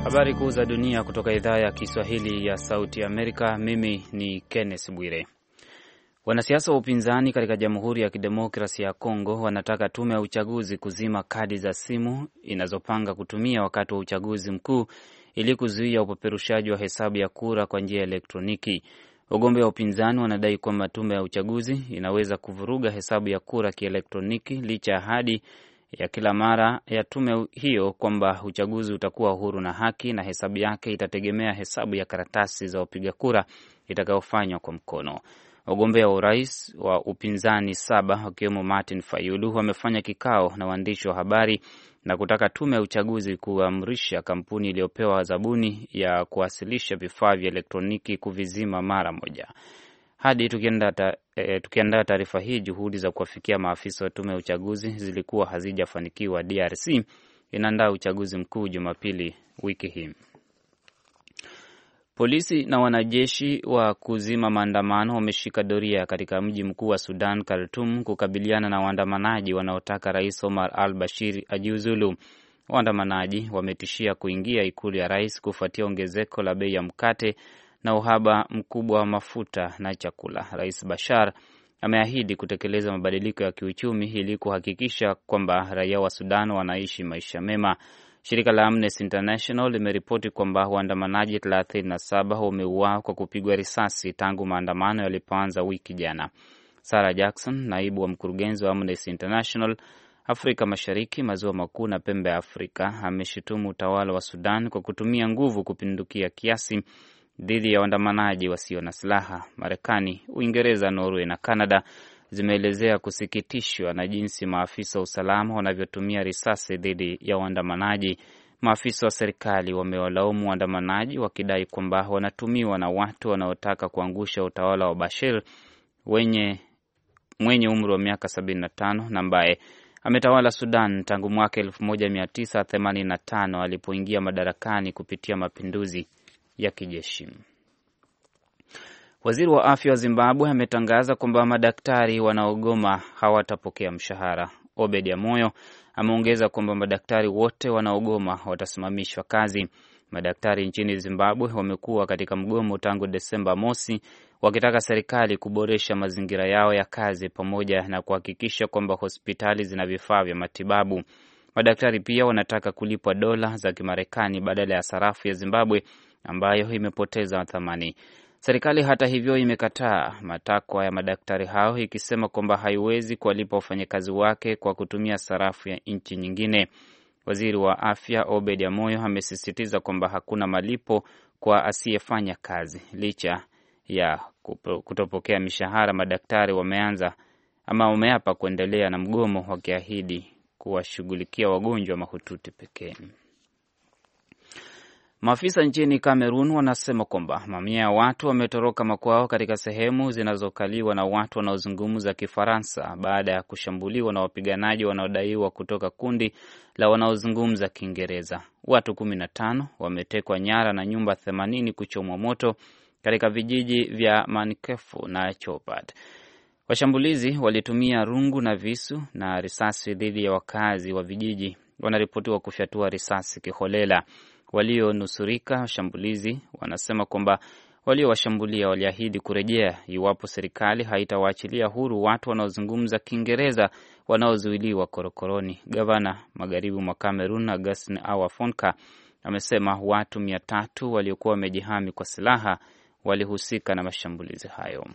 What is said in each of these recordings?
Habari kuu za dunia kutoka idhaa ya Kiswahili ya Sauti Amerika. Mimi ni Kenneth Bwire. Wanasiasa wa upinzani katika Jamhuri ya Kidemokrasia ya Kongo wanataka tume ya uchaguzi kuzima kadi za simu inazopanga kutumia wakati wa uchaguzi mkuu ili kuzuia upeperushaji wa hesabu ya kura kwa njia ya elektroniki. Wagombea wa upinzani wanadai kwamba tume ya uchaguzi inaweza kuvuruga hesabu ya kura kielektroniki licha ya ahadi ya kila mara ya tume hiyo kwamba uchaguzi utakuwa huru na haki na hesabu yake itategemea hesabu ya karatasi za wapiga kura itakayofanywa kwa mkono. Wagombea wa urais wa upinzani 7 wakiwemo Martin Fayulu wamefanya kikao na waandishi wa habari na kutaka tume ya uchaguzi kuamrisha kampuni iliyopewa zabuni ya kuwasilisha vifaa vya elektroniki kuvizima mara moja. Hadi tukiandaa taarifa hii, juhudi za kuwafikia maafisa wa tume ya uchaguzi zilikuwa hazijafanikiwa. DRC inaandaa uchaguzi mkuu Jumapili wiki hii. Polisi na wanajeshi wa kuzima maandamano wameshika doria katika mji mkuu wa Sudan, Khartoum, kukabiliana na waandamanaji wanaotaka Rais Omar al-Bashir ajiuzulu. Waandamanaji wametishia kuingia ikulu ya rais kufuatia ongezeko la bei ya mkate na uhaba mkubwa wa mafuta na chakula. Rais Bashar ameahidi kutekeleza mabadiliko ya kiuchumi ili kuhakikisha kwamba raia wa Sudan wanaishi maisha mema. Shirika la Amnesty International limeripoti kwamba waandamanaji 37 wameuawa kwa kupigwa risasi tangu maandamano yalipoanza wiki jana. Sarah Jackson, naibu wa mkurugenzi wa Amnesty International Afrika Mashariki, Maziwa Makuu na Pembe ya Afrika, ameshutumu utawala wa Sudan kwa kutumia nguvu kupindukia kiasi dhidi ya waandamanaji wasio na silaha. Marekani, Uingereza, Norway na Canada zimeelezea kusikitishwa na jinsi maafisa wa usalama wanavyotumia risasi dhidi ya waandamanaji. Maafisa wa serikali wamewalaumu waandamanaji wakidai kwamba wanatumiwa na watu wanaotaka kuangusha utawala wa Bashir mwenye umri wa miaka 75 na ambaye ametawala Sudan tangu mwaka 1985 alipoingia madarakani kupitia mapinduzi ya kijeshi. Waziri wa afya wa Zimbabwe ametangaza kwamba madaktari wanaogoma hawatapokea mshahara. Obed Amoyo ameongeza kwamba madaktari wote wanaogoma watasimamishwa kazi. Madaktari nchini Zimbabwe wamekuwa katika mgomo tangu Desemba mosi, wakitaka serikali kuboresha mazingira yao ya kazi pamoja na kuhakikisha kwamba hospitali zina vifaa vya matibabu. Madaktari pia wanataka kulipwa dola za Kimarekani badala ya sarafu ya Zimbabwe ambayo imepoteza thamani. Serikali hata hivyo imekataa matakwa ya madaktari hao, ikisema kwamba haiwezi kuwalipa wafanyakazi wake kwa kutumia sarafu ya nchi nyingine. Waziri wa afya Obed Amoyo amesisitiza kwamba hakuna malipo kwa asiyefanya kazi. Licha ya kutopokea mishahara, madaktari wameapa kuendelea na mgomo, wakiahidi kuwashughulikia wagonjwa mahututi pekee. Maafisa nchini Kamerun wanasema kwamba mamia ya watu wametoroka makwao katika sehemu zinazokaliwa na watu wanaozungumza Kifaransa baada ya kushambuliwa na wapiganaji wanaodaiwa kutoka kundi la wanaozungumza Kiingereza. Watu 15 wametekwa nyara na nyumba 80 kuchomwa moto katika vijiji vya Mankefu na Chopat. Washambulizi walitumia rungu na visu na risasi dhidi ya wakazi wa vijiji. Wanaripotiwa kufyatua risasi kiholela. Walionusurika washambulizi wanasema kwamba waliowashambulia waliahidi kurejea iwapo serikali haitawaachilia huru watu wanaozungumza Kiingereza wanaozuiliwa korokoroni. Gavana magharibi mwa Kamerun Augustin Awafonka amesema watu 300 waliokuwa wamejihami kwa silaha walihusika na mashambulizi hayo.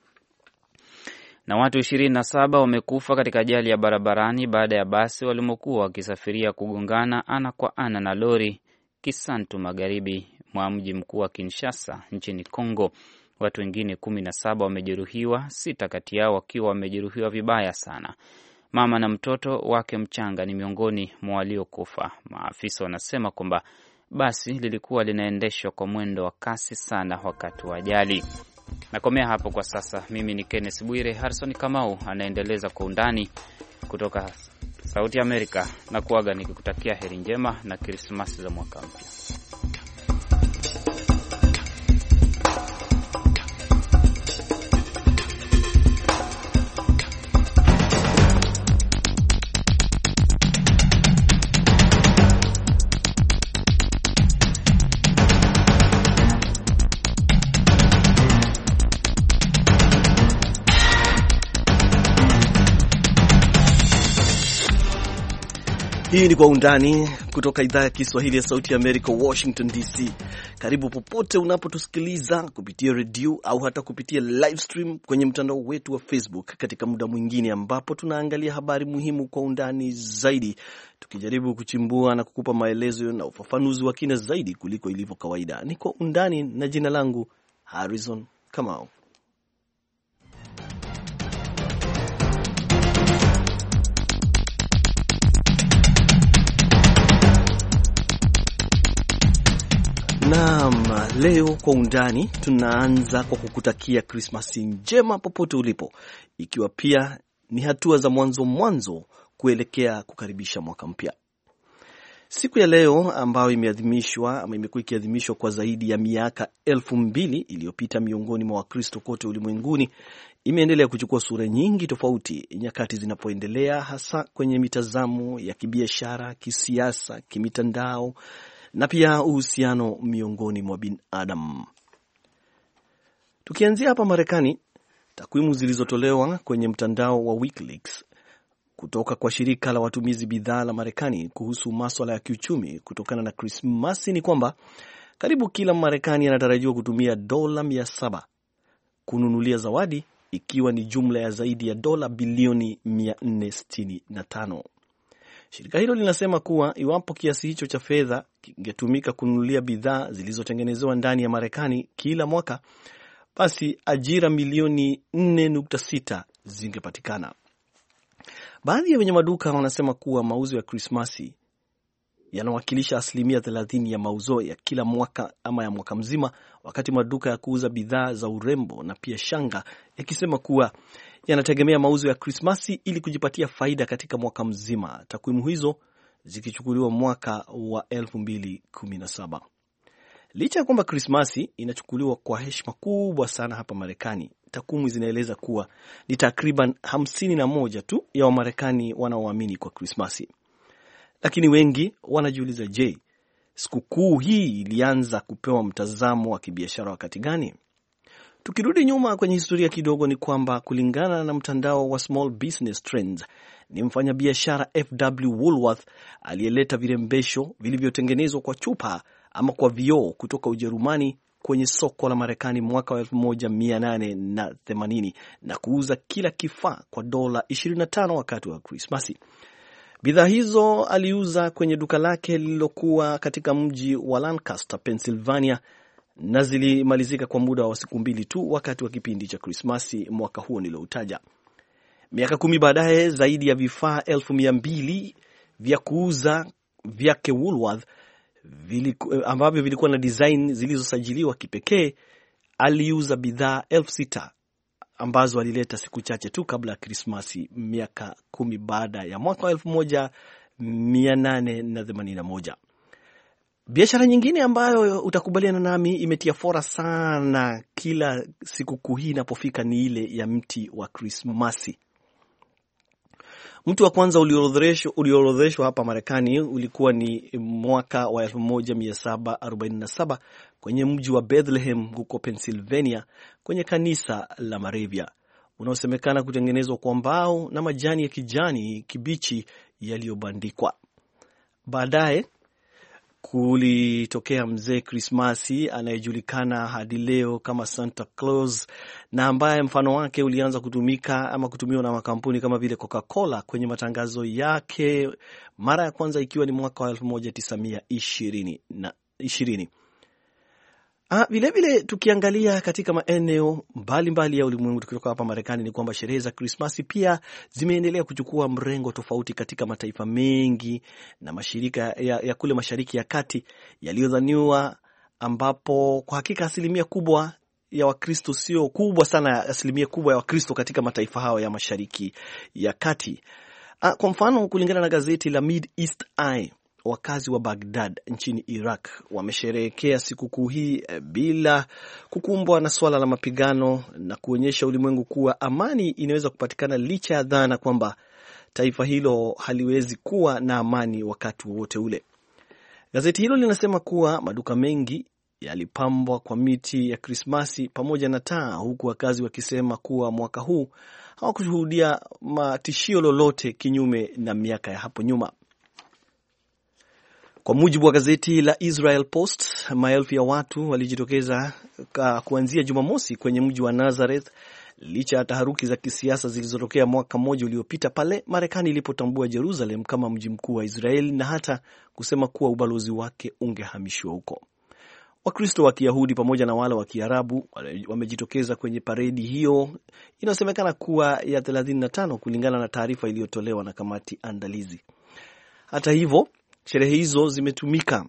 Na watu 27 wamekufa katika ajali ya barabarani baada ya basi walimokuwa wakisafiria kugongana ana kwa ana na lori Kisantu magharibi mwa mji mkuu wa Kinshasa nchini Kongo. Watu wengine 17 wamejeruhiwa, 6 kati yao wakiwa wamejeruhiwa vibaya sana. Mama na mtoto wake mchanga ni miongoni mwa waliokufa. Maafisa wanasema kwamba basi lilikuwa linaendeshwa kwa mwendo wa kasi sana wakati wa ajali. Nakomea hapo kwa sasa. Mimi ni Kenneth Bwire. Harrison Kamau anaendeleza kwa undani kutoka Sauti Amerika, na kuaga nikikutakia heri njema na Krismasi za mwaka mpya. Hii ni Kwa Undani kutoka idhaa ya Kiswahili ya Sauti ya Amerika, Washington DC. Karibu popote unapotusikiliza kupitia redio au hata kupitia live stream kwenye mtandao wetu wa Facebook, katika muda mwingine ambapo tunaangalia habari muhimu kwa undani zaidi, tukijaribu kuchimbua na kukupa maelezo na ufafanuzi wa kina zaidi kuliko ilivyo kawaida. Ni Kwa Undani na jina langu Harrison Kamau. Naam, leo Kwa Undani tunaanza kwa kukutakia Krismasi njema popote ulipo, ikiwa pia ni hatua za mwanzo kuelekea kukaribisha mwaka mpya. Siku ya leo ambayo imeadhimishwa ama imekuwa ikiadhimishwa kwa zaidi ya miaka 2000 iliyopita miongoni mwa Wakristo kote ulimwenguni, imeendelea kuchukua sura nyingi tofauti nyakati zinapoendelea, hasa kwenye mitazamo ya kibiashara, kisiasa, kimitandao na pia uhusiano miongoni mwa binadamu. Tukianzia hapa Marekani, takwimu zilizotolewa kwenye mtandao wa WikiLeaks kutoka kwa shirika la watumizi bidhaa la Marekani kuhusu masuala ya kiuchumi kutokana na Krismasi ni kwamba karibu kila Marekani anatarajiwa kutumia dola 700 kununulia zawadi, ikiwa ni jumla ya zaidi ya dola bilioni 465. Shirika hilo linasema kuwa iwapo kiasi hicho cha fedha kingetumika kununulia bidhaa zilizotengenezewa ndani ya Marekani kila mwaka, basi ajira milioni 4.6 zingepatikana. Baadhi ya wenye maduka wanasema kuwa mauzo ya Krismasi yanawakilisha 30% ya mauzo ya kila mwaka ama ya mwaka mzima, wakati maduka ya kuuza bidhaa za urembo na pia shanga yakisema kuwa yanategemea mauzo ya Krismasi ili kujipatia faida katika mwaka mzima, takwimu hizo zikichukuliwa mwaka wa 2017. Licha ya kwamba Krismasi inachukuliwa kwa heshima kubwa sana hapa Marekani, takwimu zinaeleza kuwa ni takriban 51 tu ya Wamarekani wanaoamini kwa Krismasi. Lakini wengi wanajiuliza, je, sikukuu hii ilianza kupewa mtazamo wa kibiashara wakati gani? Tukirudi nyuma kwenye historia kidogo, ni kwamba kulingana na mtandao wa Small Business Trends, ni mfanyabiashara F.W. Woolworth aliyeleta virembesho vilivyotengenezwa kwa chupa ama kwa vioo kutoka Ujerumani kwenye soko la Marekani mwaka wa 1880 na kuuza kila kifaa kwa dola 25 wakati wa Krismasi. Bidhaa hizo aliuza kwenye duka lake lililokuwa katika mji wa Lancaster, Pennsylvania, na zilimalizika kwa muda wa siku 2 tu wakati wa kipindi cha Krismasi mwaka huo niloutaja. Miaka 10 baadaye, zaidi ya vifaa 1200 vya kuuza vyake Woolworth ambavyo vilikuwa na design zilizosajiliwa kipekee, aliuza bidhaa 6,000 ambazo alileta siku chache tu kabla ya Krismasi, miaka 10 baada ya mwaka 1881. Biashara nyingine ambayo utakubaliana nami imetia fora sana kila sikukuu hii inapofika ni ile ya mti wa Krismasi. Mti wa kwanza uliorodheshwa hapa Marekani ulikuwa ni mwaka wa 1747 kwenye mji wa Bethlehem huko Pennsylvania, kwenye kanisa la Moravian, unaosemekana kutengenezwa kwa mbao na majani ya kijani kibichi yaliyobandikwa. Baadaye kulitokea mzee Krismasi anayejulikana hadi leo kama Santa Claus, na ambaye mfano wake ulianza kutumiwa na makampuni kama vile Coca-Cola kwenye matangazo yake, mara ya kwanza ikiwa ni mwaka wa 1920. Vilevile tukiangalia katika maeneo mbalimbali ya ulimwengu tukitoka hapa Marekani, ni kwamba sherehe za Krismasi pia zimeendelea kuchukua mrengo tofauti katika mataifa mengi na mashirika ya kule Mashariki ya Kati yaliyodhaniwa, ambapo kwa hakika asilimia kubwa ya Wakristo, sio kubwa sana, asilimia kubwa ya Wakristo katika mataifa hayo ya Mashariki ya Kati. Kwa mfano, kulingana na gazeti la Mid East Eye, wakazi wa Baghdad nchini Iraq wamesherehekea sikukuu hii bila kukumbwa na swala la mapigano na kuonyesha ulimwengu kuwa amani inaweza kupatikana licha ya dhana kwamba taifa hilo haliwezi kuwa na amani wakati wowote ule. Gazeti hilo linasema kuwa maduka mengi yalipambwa kwa miti ya Krismasi pamoja na taa, huku wakazi wakisema kuwa mwaka huu hawakushuhudia matishio lolote kinyume na miaka ya hapo nyuma. Kwa mujibu wa gazeti la Israel Post, maelfu ya watu walijitokeza kuanzia Jumamosi kwenye mji wa Nazareth licha ya taharuki za kisiasa zilizotokea mwaka mmoja uliopita pale Marekani ilipotambua Jerusalem kama mji mkuu wa Israeli na hata kusema kuwa ubalozi wake ungehamishwa huko. Wakristo wa Kiyahudi pamoja na wale wa Kiarabu wamejitokeza kwenye paredi hiyo inayosemekana kuwa ya 35 kulingana na taarifa iliyotolewa na kamati andalizi. Hata hivyo, sherehe hizo zimetumika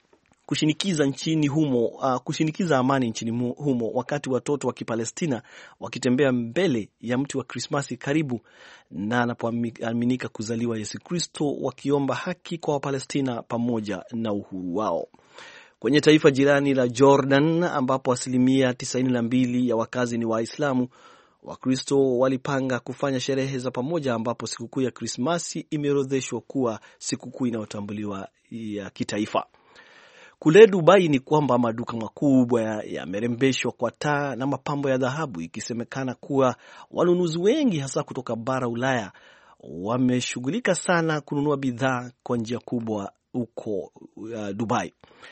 kushinikiza amani nchini humo wakati watoto wa Kipalestina wakitembea mbele ya mti wa Krismasi karibu na anapoaminika kuzaliwa Yesu Kristo, wakiomba haki kwa Wapalestina pamoja na uhuru wao. Kwenye taifa jirani la Jordan ambapo 92% ya wakazi ni Waislamu, Wakristo walipanga kufanya sherehe za pamoja ambapo sikukuu ya Krismasi imeorodheshwa kuwa sikukuu inayotambuliwa ya kitaifa. Kule Dubai ni kwamba maduka makubwa yamerembeshwa kwa taa na mapambo ya dhahabu, ikisemekana kuwa wanunuzi wengi hasa kutoka bara Ulaya wameshughulika sana kununua bidhaa kwa njia kubwa huko Dubai.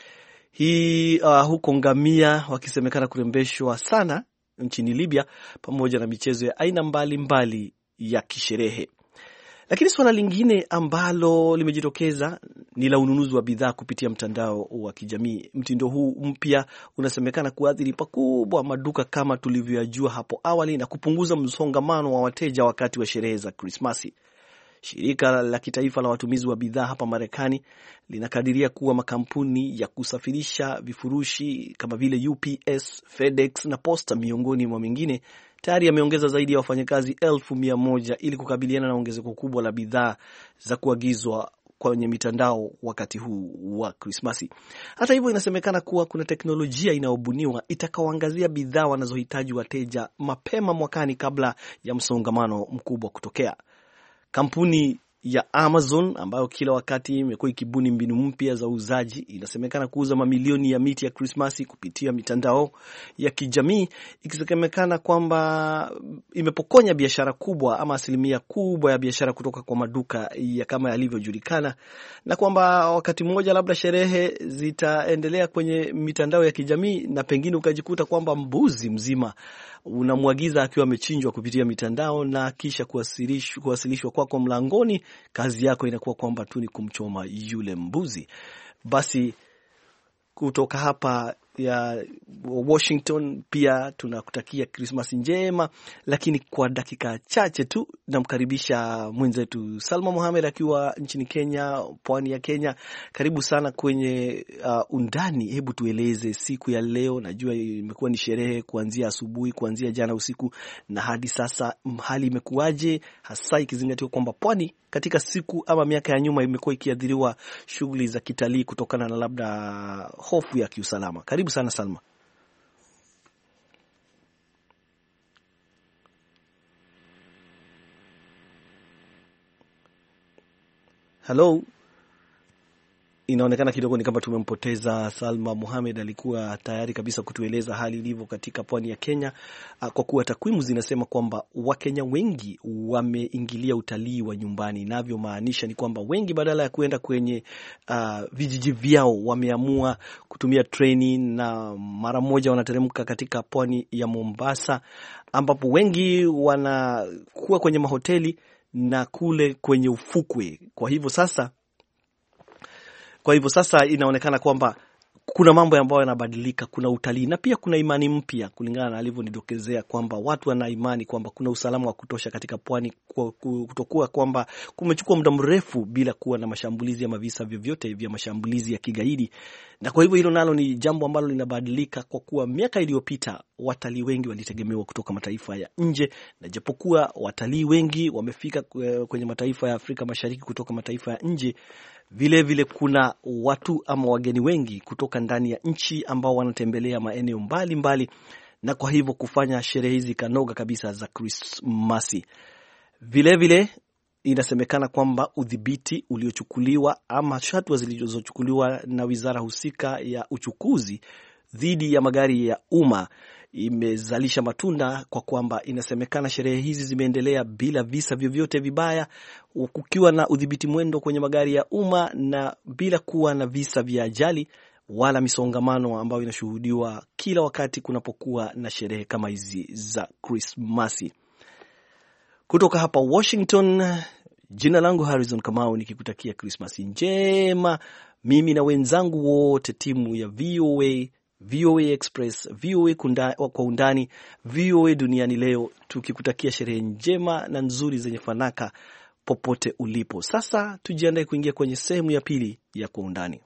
Huko ngamia wakisemekana kurembeshwa sana nchini Libya, pamoja na michezo ya aina mbalimbali ya kisherehe. Lakini suala lingine ambalo limejitokeza ni la ununuzi wa bidhaa kupitia mtandao wa kijamii. Mtindo huu mpya unasemekana kuathiri pakubwa maduka kama tulivyojua hapo awali na kupunguza msongamano wa wateja wakati wa sherehe za Krismasi. Shirika la kitaifa la watumizi wa bidhaa hapa Marekani linakadiria kuwa makampuni ya kusafirisha vifurushi kama vile UPS, FedEx na Posta miongoni mwa mengine tayari yameongeza zaidi ya wafanyakazi 1,100 ili kukabiliana na ongezeko kubwa la bidhaa za kuagizwa kwenye mitandao wakati huu wa Krismasi. Hata hivyo, inasemekana kuwa kuna teknolojia inayobuniwa itakaoangazia bidhaa wanazohitaji wateja mapema mwakani kabla ya msongamano mkubwa kutokea. Kampuni ya Amazon ambayo kila wakati imekuwa ikibuni mbinu mpya za uuzaji inasemekana kuuza mamilioni ya miti ya Krismasi kupitia mitandao ya kijamii, ikisemekana kwamba imepokonya biashara kubwa ama asilimia kubwa ya biashara kutoka kwa maduka ya kama yalivyojulikana, na kwamba wakati mmoja labda sherehe zitaendelea kwenye mitandao ya kijamii na pengine ukajikuta kwamba mbuzi mzima unamwagiza akiwa amechinjwa kupitia mitandao na kisha kuwasilishwa kwako mlangoni. Kazi yako inakuwa kwamba tu ni kumchoma yule mbuzi. Basi kutoka hapa ya Washington pia tunakutakia Krismasi njema, lakini kwa dakika chache tu namkaribisha mwenzetu Salma Mohamed akiwa nchini Kenya, pwani ya Kenya. Karibu sana kwenye undani. Hebu tueleze siku ya leo. Najua imekuwa ni sherehe kuanzia asubuhi, kuanzia jana usiku na hadi sasa, hali imekuwaje, hasa ikizingatiwa kwamba pwani katika siku ama miaka ya nyuma imekuwa ikiathiriwa shughuli za kitalii kutokana na labda hofu ya kiusalama. Karibu sana Salma. Hello. Inaonekana kidogo ni kama tumempoteza Salma Mohamed. Alikuwa tayari kabisa kutueleza hali ilivyo katika pwani ya Kenya, kwa kuwa takwimu zinasema kwamba Wakenya wengi wameingilia utalii wa nyumbani. Navyo maanisha ni kwamba wengi badala ya kuenda kwenye vijiji vyao wameamua kutumia treni na mara moja wanateremka katika pwani ya Mombasa, ambapo wengi wanakuwa kwenye mahoteli na kule kwenye ufukwe. Kwa hivyo sasa inaonekana kwamba kuna mambo ambayo yanabadilika, kuna utalii na pia kuna imani mpya, kulingana na alivyonidokezea kwamba watu wana imani kwamba kuna usalama wa kutosha katika pwani, kutokuwa kwamba kumechukua muda mrefu bila kuwa na mashambulizi ama visa vyovyote vya mashambulizi ya kigaidi. Na kwa hivyo hilo nalo ni jambo ambalo linabadilika, kwa kuwa miaka iliyopita watalii wengi walitegemewa kutoka mataifa ya nje, na japokuwa watalii wengi wamefika kwenye mataifa ya Afrika Mashariki kutoka mataifa ya nje, vile kuna watu ama wageni wengi kutoka ndani ya nchi ambao wanatembelea maeneo mbalimbali, na kwa hivyo kufanya sherehe hizi kanoga kabisa za Krismasi. Vile inasemekana kwamba udhibiti uliochukuliwa ama hatua zilizochukuliwa na wizara husika ya uchukuzi dhidi ya magari ya umma imezalisha matunda kwa kwamba inasemekana sherehe hizi zimeendelea bila visa vyovyote vibaya, kukiwa na udhibiti mwendo kwenye magari ya umma na bila kuwa na visa vya ajali wala misongamano ambayo inashuhudiwa kila wakati kunapokuwa na sherehe kama hizi za Krismasi. Kutoka hapa Washington, jina langu Harrison Kamau, nikikutakia Krismasi njema, mimi na wenzangu wote timu ya VOA Express, VOA kwa undani, VOA duniani leo, tukikutakia sherehe njema na nzuri zenye fanaka popote ulipo. Sasa tujiandae kuingia kwenye sehemu ya pili ya kwa undani.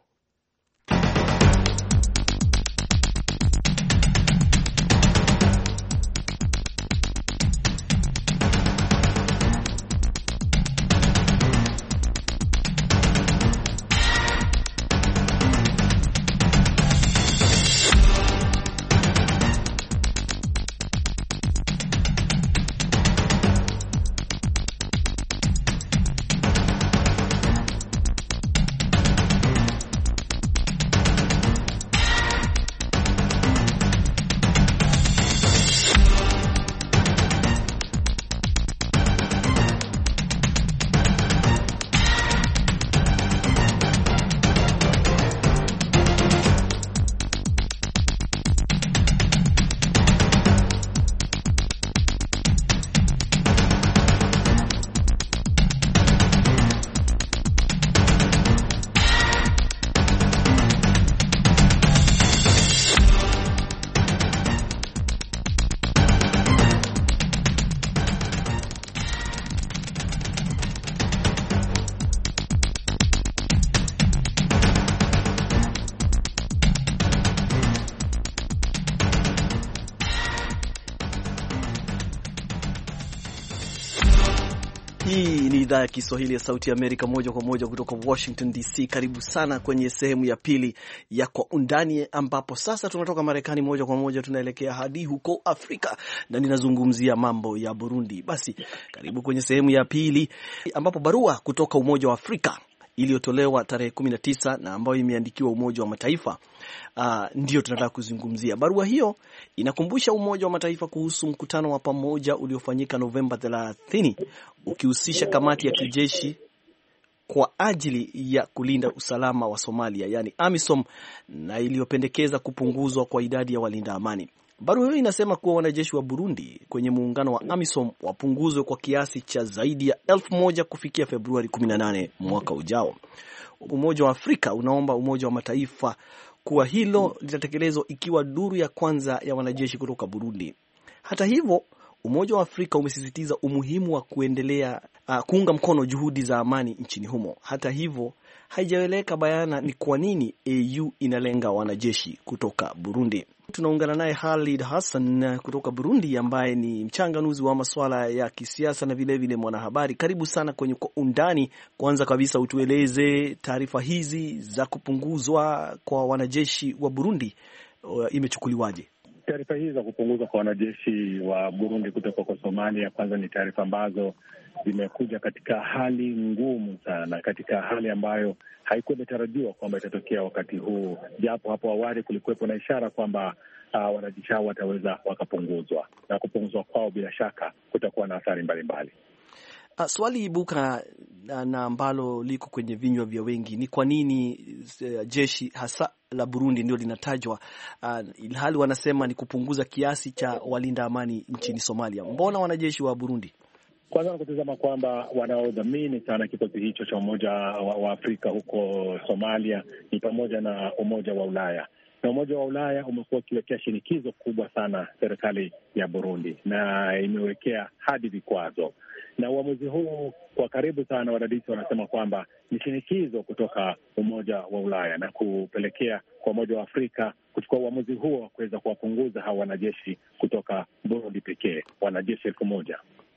Hii ni idhaa ya Kiswahili ya Sauti ya Amerika, moja kwa moja kutoka Washington DC. Karibu sana kwenye sehemu ya pili ya Kwa Undani, ambapo sasa tunatoka Marekani moja kwa moja tunaelekea hadi huko Afrika na ninazungumzia mambo ya Burundi. Basi karibu kwenye sehemu ya pili, ambapo barua kutoka Umoja wa Afrika iliyotolewa tarehe 19 na ambayo imeandikiwa Umoja wa Mataifa ndio tunataka kuzungumzia. Barua hiyo inakumbusha Umoja wa Mataifa kuhusu mkutano wa pamoja uliofanyika Novemba 30 ukihusisha kamati ya kijeshi kwa ajili ya kulinda usalama wa Somalia, yani AMISOM, na iliyopendekeza kupunguzwa kwa idadi ya walinda amani. Barua hiyo inasema kuwa wanajeshi wa Burundi kwenye muungano wa AMISOM wapunguzwe kwa kiasi cha zaidi ya 1000 kufikia Februari 18 mwaka ujao. Umoja wa Afrika unaomba Umoja wa Mataifa kuwa hilo litatekelezwa ikiwa duru ya kwanza ya wanajeshi kutoka Burundi. Hata hivyo, Umoja wa Afrika umesisitiza umuhimu wa kuendelea kuunga mkono juhudi za amani nchini humo. Hata hivyo, haijaeleka bayana ni kwa nini AU inalenga wanajeshi kutoka Burundi. Tunaungana naye Khalid Hassan kutoka Burundi, ambaye ni mchanganuzi wa masuala ya kisiasa na vilevile mwanahabari. Karibu sana kwenye Kwa Undani. Kwanza kabisa utueleze taarifa hizi za kupunguzwa kwa wanajeshi wa Burundi imechukuliwaje? Taarifa hizi za kupunguzwa kwa wanajeshi wa Burundi kutoka kwa Somalia, kwanza ni taarifa ambazo zimekuja katika hali ngumu sana, katika hali ambayo haikuwa imetarajiwa kwamba itatokea wakati huu, japo hapo awali kulikuwepo na ishara kwamba wanajeshi hao wataweza wakapunguzwa, na kupunguzwa kwao bila shaka kutakuwa na athari mbalimbali. Swali ibuka na ambalo liko kwenye vinywa vya wengi ni kwa nini jeshi hasa la Burundi ndio linatajwa, ilhali wanasema ni kupunguza kiasi cha walinda amani nchini Somalia. Mbona wanajeshi wa Burundi? Kwanza nakutazama kwamba wanaodhamini sana kikosi hicho cha Umoja wa Afrika huko Somalia ni pamoja na Umoja wa Ulaya, na Umoja wa Ulaya umekuwa ukiwekea shinikizo kubwa sana serikali ya Burundi na imewekea hadi vikwazo. Na uamuzi huu kwa karibu sana, wadadisi wanasema kwamba ni shinikizo kutoka Umoja wa Ulaya na kupelekea kwa Umoja wa Afrika kuchukua uamuzi huo wa kuweza kuwapunguza hawa wanajeshi kutoka Burundi pekee, wanajeshi 1000.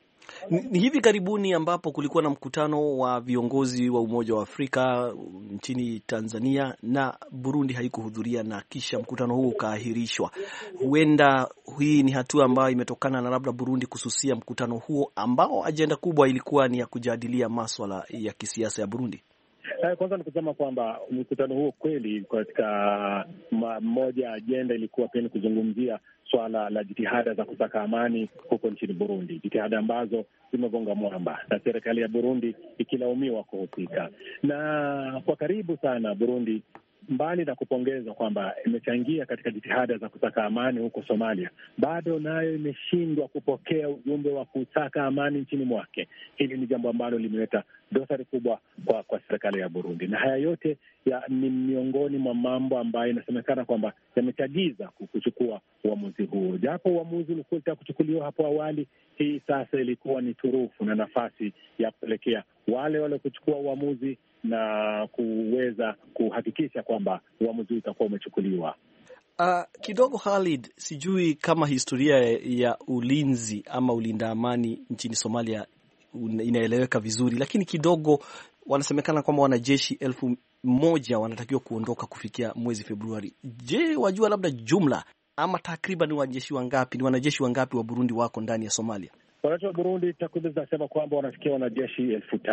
Ni hivi karibuni ambapo kulikuwa na mkutano wa viongozi wa Umoja wa Afrika nchini Tanzania na Burundi haikuhudhuria, na kisha mkutano huo ukaahirishwa. Huenda hii ni hatua ambayo imetokana na labda Burundi kususia mkutano huo ambao ajenda kubwa ilikuwa ni ya kujadilia masuala ya kisiasa ya Burundi. Kwanza ni kusema kwamba mkutano huo kweli katika moja ya ajenda ilikuwa pia ni kuzungumzia swala la jitihada za kusaka amani huko nchini Burundi, jitihada ambazo zimegonga mwamba na serikali ya Burundi ikilaumiwa kuhusika. Na kwa karibu sana Burundi, mbali na kupongeza kwamba imechangia katika jitihada za kusaka amani huko Somalia, bado nayo imeshindwa kupokea ujumbe wa kusaka amani nchini mwake. Hili ni jambo ambalo limeleta dosari kubwa kwa serikali ya Burundi, na haya yote ni miongoni mwa mambo ambayo inasemekana kwamba yamechagiza kuchukua uamuzi huo. Japo uamuzi ulikuwa kuchukuliwa hapo awali, hii sasa ilikuwa ni turufu na nafasi ya kupelekea wale kuchukua uamuzi na kuweza kuhakikisha kwamba uamuzi utakuwa umechukuliwa. Kidogo Khalid, sijui kama historia ya ulinzi ama ulinda amani nchini Somalia inaeleweka vizuri, lakini kidogo wanasemekana kwamba wanajeshi 1,000 wanatakiwa kuondoka kufikia mwezi Februari. Je, wajua labda jumla ama takriban ni wanajeshi wangapi wa Burundi wako ndani ya Somalia? Wananchi wa Burundi takwimu zinasema kwamba wanafikia wanajeshi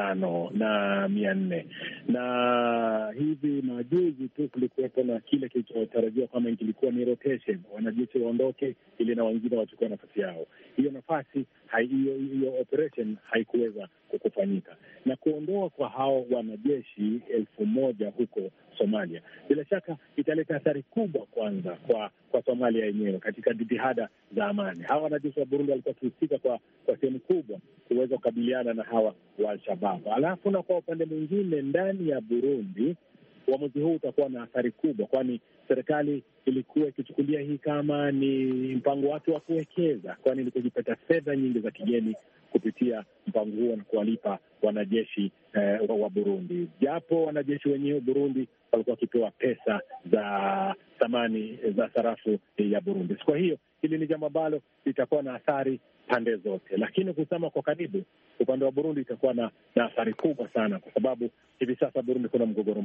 5,400 na hivi majuzi tu kulikuwepo na kile kilichotarajiwa kama kilikuwa ni rotation, wanajeshi waondoke ili na wengine wachukue nafasi yao. Hiyo nafasi hiyo operation haikuweza kufanyika, na kuondoa kwa hao wanajeshi 1,000 huko Somalia bila shaka italeta athari kubwa kwanza kwa Somalia yenyewe katika jitihada za amani. Hawa wanajeshi wa Burundi walikuwa wakihusika kwa sehemu kubwa kuweza kukabiliana na hawa wa Al-Shabaab. Alafu na kwa upande mwingine ndani ya Burundi uamuzi huu utakuwa na athari kubwa, kwani serikali ilikuwa ikichukulia hii kama ni mpango wake wa kuwekeza, kwani ilikuwa ikipata fedha nyingi za kigeni kupitia mpango huo na kuwalipa wanajeshi wa Burundi, japo wanajeshi wenyewe Burundi walikuwa wakipewa pesa za thamani za sarafu ya Burundi. Kwa hiyo hili ni jambo ambalo litakuwa na athari pande zote, lakini kusema kwa karibu upande wa Burundi itakuwa na athari kubwa sana, kwa sababu hivi sasa Burundi kuna mgogoro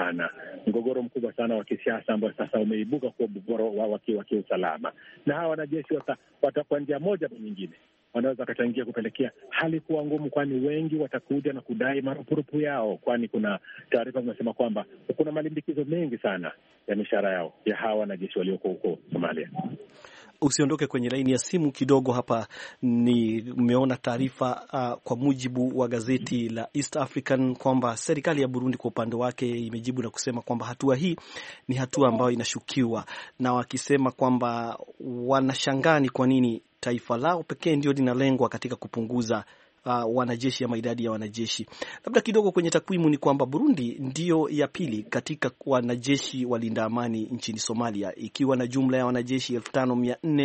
mkubwa sana wa kisiasa ambao sasa umeibuka kwa mgogoro wa kiusalama, na hawa wanajeshi kwa njia moja au nyingine wanaweza wakachangia kupelekea hali kuwa ngumu, kwani wengi watakuja na kudai marupurupu yao, kwani kuna taarifa zinasema kwamba kuna malimbikizo mengi sana ya mishahara yao ya hawa wanajeshi walioko huko Somalia. Usiondoke kwenye laini ya simu kidogo hapa. Nimeona taarifa kwa mujibu wa gazeti la East African kwamba serikali ya Burundi kwa upande wake imejibu na kusema kwamba hatua hii ni hatua ambayo inashukiwa, na wakisema kwamba wanashangaa ni kwa nini taifa lao pekee ndio linalengwa katika kupunguza wanajeshi ama idadi ya wanajeshi. Labda kidogo kwenye takwimu ni kwamba Burundi ndio ya pili katika wanajeshi walinda amani nchini Somalia, ikiwa na jumla ya wanajeshi 5,400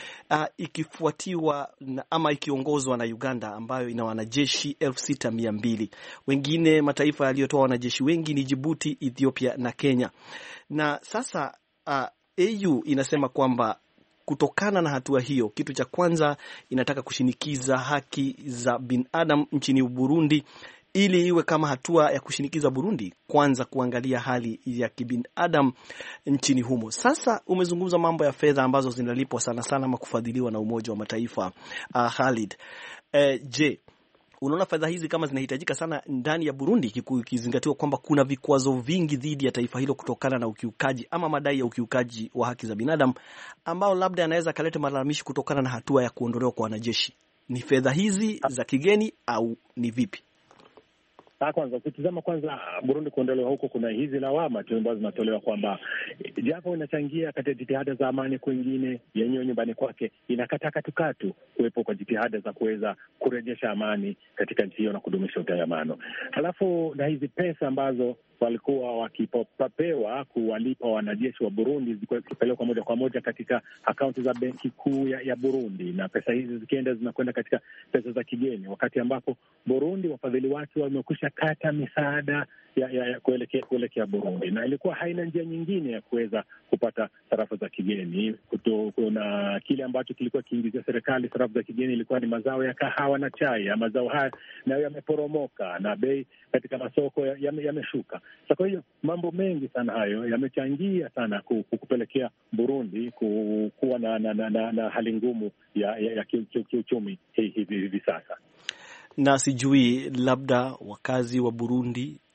ikifuatiwa ama ikiongozwa na Uganda ambayo ina wanajeshi 6,200. Wengine mataifa yaliyotoa wanajeshi wengi ni Djibouti, Ethiopia na Kenya. Na sasa AU inasema kwamba kutokana na hatua hiyo, kitu cha kwanza inataka kushinikiza haki za binadamu nchini Burundi, ili iwe kama hatua ya kushinikiza Burundi kwanza kuangalia hali ya kibinadamu nchini humo. Sasa umezungumza mambo ya fedha ambazo zinalipwa sana sana ama kufadhiliwa na Umoja wa Mataifa. Khalid, je, unaona fedha hizi kama zinahitajika sana ndani ya Burundi, ikizingatiwa kwamba kuna vikwazo vingi dhidi ya taifa hilo kutokana na ukiukaji ama madai ya ukiukaji wa haki za binadamu ambao labda yanaweza kaleta malalamishi kutokana na hatua ya kuondolewa kwa wanajeshi? Ni fedha hizi za kigeni au ni vipi? Kwanza ukitizama Burundi kuondolewa huko, kuna hizi lawama tu ambazo zinatolewa kwamba japo inachangia katika jitihada za amani kwingine, yenyewe nyumbani kwake inakata katukatu kuwepo kwa jitihada za kuweza kurejesha amani katika nchi hiyo na kudumisha utangamano. Halafu na hizi pesa ambazo walikuwa wakipapewa kuwalipa wanajeshi wa Burundi zilikuwa zikipelekwa moja kwa moja katika akaunti za benki kuu ya Burundi, na pesa hizi zikienda zinakwenda katika pesa za kigeni, wakati ambapo Burundi wafadhili wake wamekwisha kata misaada ya kuelekea Burundi, na ilikuwa haina njia nyingine ya kuweza kupata sarafu za kigeni. Kuna kile ambacho kilikuwa kiingizia serikali sarafu za kigeni ilikuwa ni mazao ya kahawa na chai, ya mazao haya nayo yameporomoka na bei katika masoko yameshuka. Kwa hiyo mambo mengi sana hayo yamechangia sana kupelekea Burundi kuwa na hali ngumu ya kiuchumi hivi sasa. Na sijui labda wakazi wa Burundi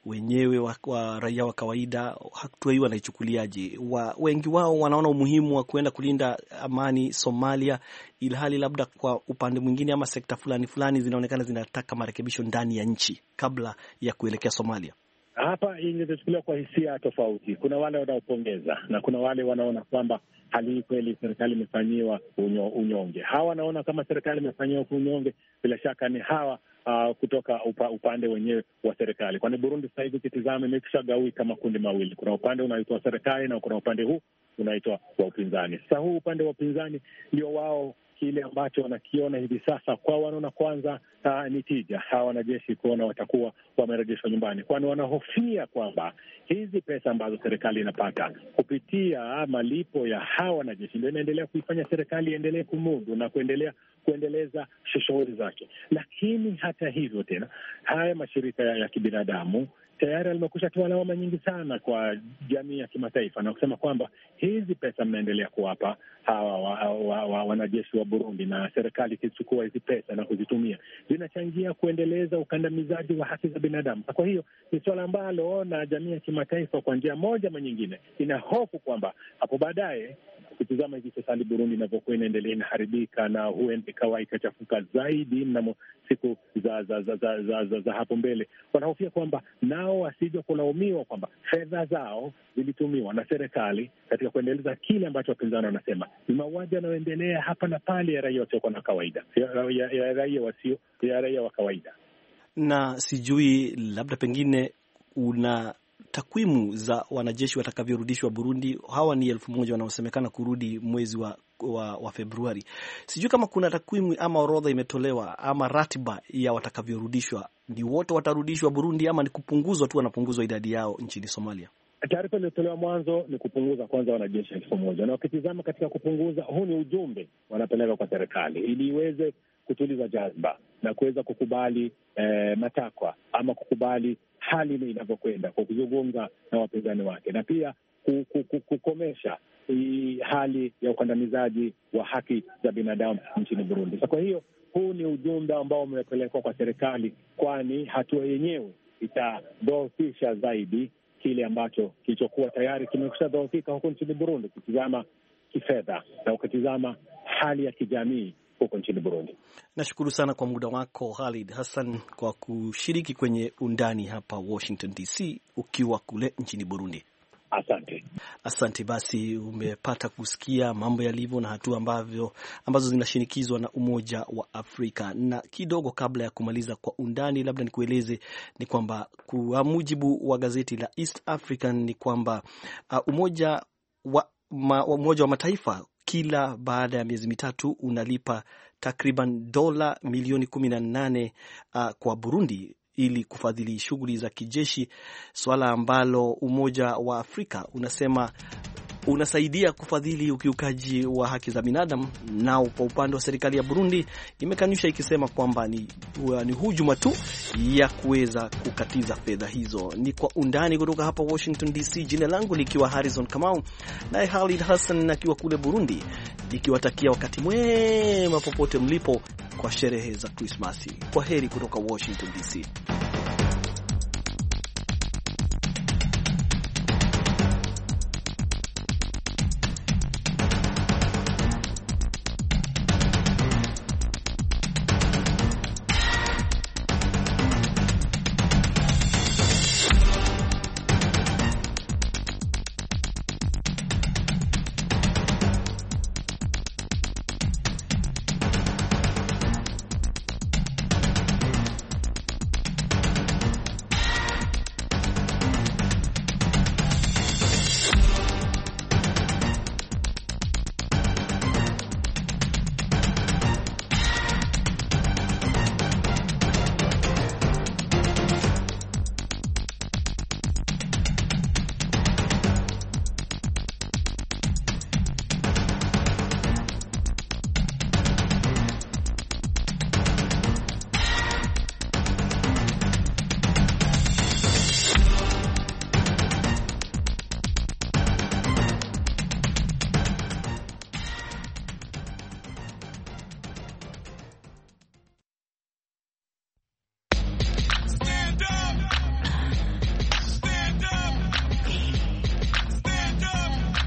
wenyewe wa raia wa kawaida, hatua hii wanaichukuliaje? Wengi wao wanaona umuhimu wa kuenda kulinda amani Somalia, ilhali labda kwa upande mwingine ama sekta fulani fulani zinaonekana zinataka marekebisho ndani ya nchi kabla ya kuelekea Somalia. Hapa inachukuliwa kwa hisia tofauti. Kuna wale wanaopongeza na kuna wale wanaona kwamba hali hii kweli serikali imefanyiwa unyonge. Hawa wanaona kama serikali imefanyiwa unyonge, bila shaka ni hawa kutoka upande wenyewe wa serikali, kwani Burundi sasa hivi kitizame imeshagawika makundi mawili. Kuna upande unaitwa serikali na kuna upande huu unaitwa wa upinzani. Sasa huu upande wa upinzani ndio wao kile ambacho wanakiona hivi sasa kwao, wanaona kwanza ni tija hawa wanajeshi kuona watakuwa wamerejeshwa nyumbani, kwani wanahofia kwamba hizi pesa ambazo serikali inapata kupitia malipo ya hawa wanajeshi ndio inaendelea kuifanya serikali iendelee kumudu na kuendeleza shughuli zake. Lakini hata hivyo tena, haya mashirika ya kibinadamu tayari alimekusha toa lawama nyingi sana kwa jamii ya kimataifa na kusema kwamba hizi pesa mnaendelea kuwapa hawa wanajeshi wa Burundi na serikali ikichukua hizi pesa na kuzitumia zinachangia kuendeleza ukandamizaji wa haki za binadamu. Kwa hiyo ni swala ambalo na jamii ya kimataifa kwa njia moja ama nyingine ina hofu kwamba hapo baadaye, ukitizama hivi sasa Burundi inavyokuwa inaendelea inaharibika na huenda ikawa ikachafuka zaidi mnamo siku za hapo mbele, wanahofia kwamba nao wasije kulaumiwa kwamba fedha zao zilitumiwa na serikali katika kuendeleza kile ambacho wapinzani wanasema ni mauaji yanayoendelea hapa na pale ya raia wasiokuwa na kawaida, ya raia wa kawaida. Na sijui labda pengine una takwimu za wanajeshi watakavyorudishwa Burundi. Hawa ni 1,000 wanaosemekana kurudi mwezi wa Februari. Sijui kama kuna takwimu ama orodha imetolewa ama ratiba ya watakavyorudishwa. Ni wote watarudishwa Burundi ama ni kupunguzwa tu, wanapunguzwa idadi yao nchini Somalia? Taarifa iliyotolewa mwanzo ni kupunguza kwanza wanajeshi 1,000, na wakitizama katika kupunguza, huu ni ujumbe wanapeleka kwa serikali ili iweze kutuliza jazba na kuweza kukubali matakwa ama kukubali hali inavyokwenda kwa kuzungumza na wapinzani wake, na pia kukomesha hali ya ukandamizaji wa haki za binadamu nchini Burundi. Kwa hiyo huu ni ujumbe ambao umepelekwa kwa serikali, kwani hatua yenyewe itadhoofisha zaidi kile ambacho kilichokuwa tayari kimekwisha dhoofika huko nchini Burundi, ukitizama kifedha na ukitizama hali ya kijamii huko nchini Burundi. Nashukuru sana kwa muda wako Khalid Hassan kwa kushiriki kwenye undani hapa Washington DC ukiwa kule nchini Burundi. Asante. Basi umepata kusikia mambo yalivyo na hatua ambazo zinashinikizwa na Umoja wa Afrika. Na kidogo kabla ya kumaliza kwa undani, labda nikueleze ni kwamba kwa mujibu wa gazeti la East African ni kwamba Umoja wa Mataifa kila baada ya miezi mitatu unalipa takriban dola milioni 18 kwa Burundi ili kufadhili shughuli za kijeshi, swala ambalo Umoja wa Afrika unasema unasaidia kufadhili ukiukaji wa haki za binadamu. Nao kwa upande wa serikali ya Burundi imekanusha ikisema kwamba ni hujuma tu ya kuweza kukatiza fedha hizo. Ni kwa undani kutoka hapa Washington DC, jina langu likiwa Harrison Kamau, naye Khalid Hassan akiwa kule Burundi, nikiwatakia wakati mwema popote mlipo kwa sherehe za Krismasi. Kwa heri kutoka Washington DC.